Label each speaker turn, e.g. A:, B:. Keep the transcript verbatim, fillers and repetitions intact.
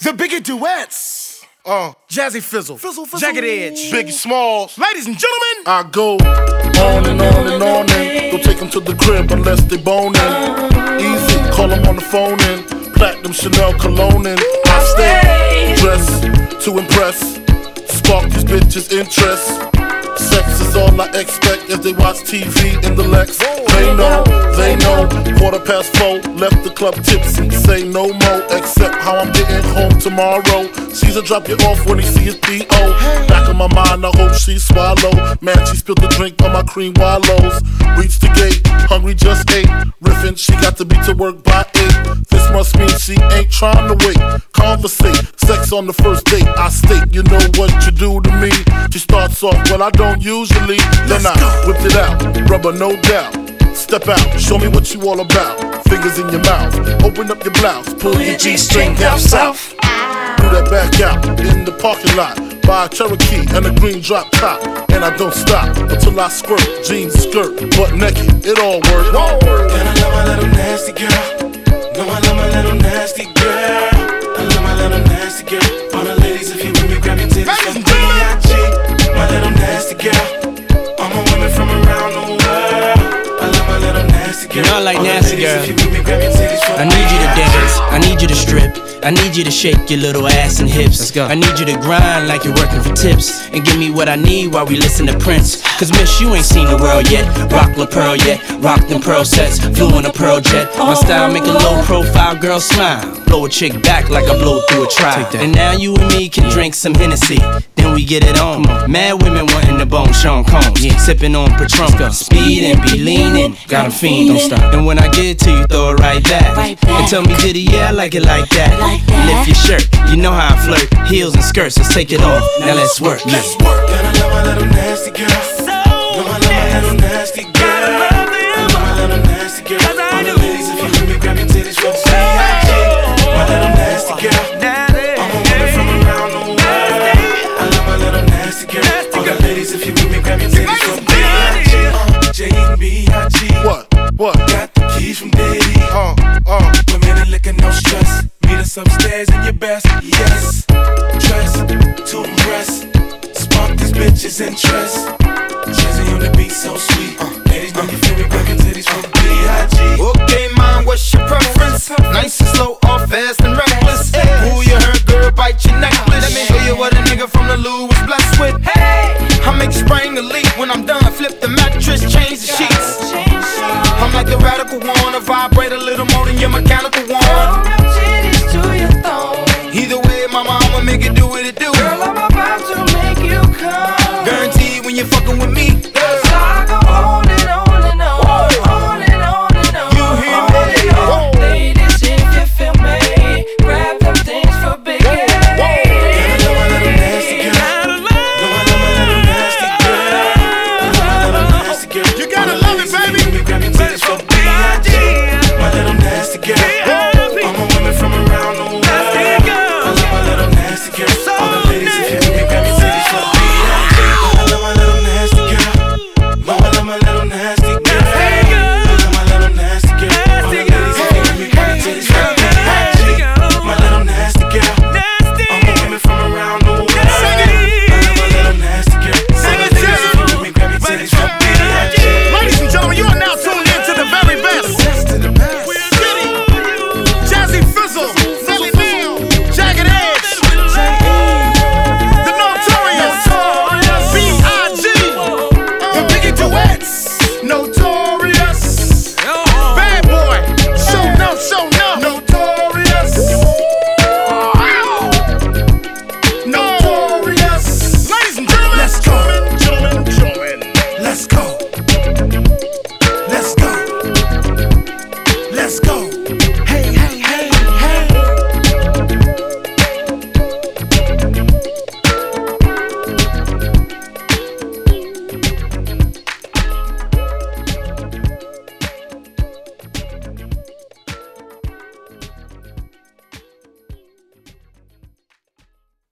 A: The Biggie Duets. Uh, Jazzy Fizzle, Fizzle, Fizzle, Jagged Edge,
B: Biggie Smalls.
A: Ladies and gentlemen,
B: I go on and on and on and don't take them to the crib unless they boning. Easy, call them on the phone and platinum Chanel cologne and I stay dressed to impress, spark these bitches' interest. Sex is all I expect as they watch T V in the Lex. They know, they know. Quarter past four, left the club tipsy. Say no more, except how I'm getting home tomorrow. Caesar drop you off when he see his D O. Back in my mind, I hope she swallow. Man, she spilled the drink on my cream wallows. Reached the gate, hungry just ate. Riffin', she got to be to work by eight. This must mean she ain't trying to wait. Conversate, sex on the first date. I state, you know what you do to me. She starts off, well I don't usually. Then I whipped it out, rubber no doubt. Step out, show me what you all about. Fingers in your mouth, open up your blouse, pull your G-string down south. Do that back out in the parking lot. Buy a Cherokee and a green drop top. And I don't stop until I squirt. Jeans, skirt, butt naked, it all works.
C: And I love my little nasty girl. No, I love my little nasty girl. I love my little nasty girl. All the ladies, if you with me, grab your titties from B I G. My little nasty girl. All my women from around the world. I love my little nasty girl.
D: You know I like nasty girl. I need you to dance, I need you to strip, I need you to shake your little ass and hips. Let's go. I need you to grind like you're working for tips and give me what I need while we listen to Prince. Cause miss, you ain't seen the world yet. Rock La Pearl yet, rock them pearl sets. Flew in a pearl jet. My style make a low profile girl smile. Blow a chick back like I blow through a trial. And now you and me can drink some Hennessy. Then we get it on. Mad women wanting the bone Sean Combs. Yeah. Sipping on Patron. Speed and be leaning. Got 'em fiending. Don't stop. And when I get it to you, throw it right back. Right back. And tell me, did it? Yeah, I like it like that. Like that. Lift your shirt. You know how I flirt. Heels and skirts. Let's take it off. Now let's work.
C: Let's work. And I love my little nasty girl. So no, I love my little nasty girl. I love my little nasty girl. All the ladies, if you with me, grab your titties from B I G. My little nasty girl. All my women from around the world. I love my little nasty girl. All the ladies, if you with me, grab your titties from B I G. Uh, J and B I G.
B: What? What?
C: Got the keys from Diddy.
B: Uh, uh.
C: Women and liquor, no stress. Meet us upstairs in your best. Yes. Dress to impress. Spark these bitches' interest. Jazzy on the beat, so sweet. Uh, ladies, know you feel me, grab your titties from B I G.
E: Okay, mom, what's your preference? Nice and slow, or fast and reckless? Who you heard, girl, bite your necklace. Let me show you what a nigga from the Lou was blessed with. Hey, I make spring the leak. When I'm done, flip the mattress, change the sheets. I'm like the radical one, I vibrate a little more than your mechanical one. Either way, mama, I'ma make it do what it do.